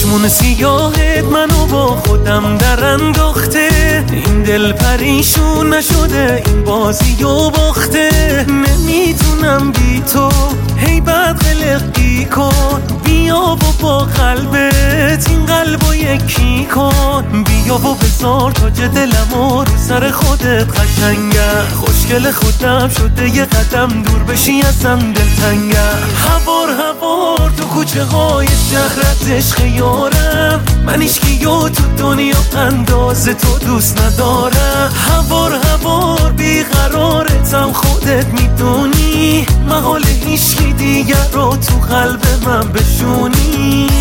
چشمون سیاهت منو با خودم در انداخته، این دل پریشون نشده این بازی و باخته. نمیتونم بی تو هی بد قلقی کن، بیا و با قلبت این قلبو یکی کن. بیا و بذار تاج دلمو رو سر خودت قشنگه، خوشگل خودم شده یه قدم دور بشی ازم دلتنگه. هوار هوار تو کوچه های شهرت عشق یارم، من هیچکیو تو دنیا انداز تو دوست ندارم. هوار هوار بیقرارتم خودت میدونی، محال هیچکی دیگر رو تو قلب من بشونی.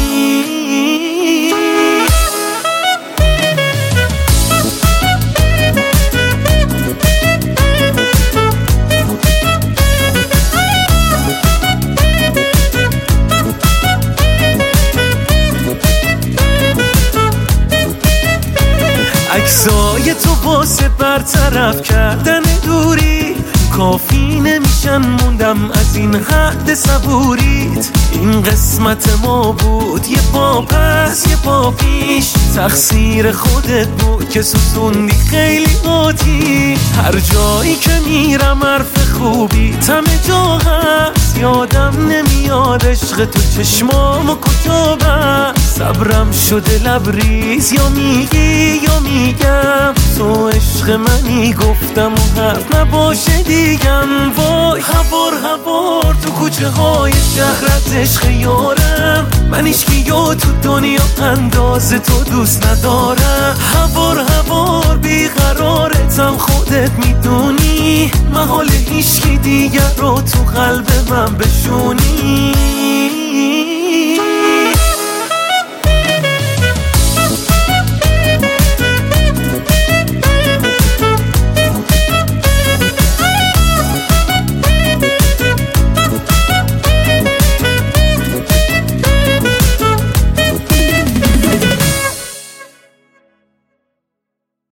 عکسای تو واسه برطرف کردن دوری کافی نمیشن، موندم از این حد صبوریت. این قسمت ما بود، یه پا پس یه پا پیش، تقصیر خودت بود که سوزوندی خیلی آتیش. هر جایی که میرم حرف خوبی همه جا هست، یادم نمیاد عشق تو چشمامو کجا بست. صبرم شده لبریز، یا میگی یا میگم تو عشق منی، گفتم و حرف نباشه دیگم. وای هوار هوار تو کوچه های شهرت عشق یارم، من هیچکیو تو دنیا انداز تو دوست ندارم. هوار هوار بیقرارتم خودت میدونی، محال هیچکی دیگر رو تو قلب من بشونی.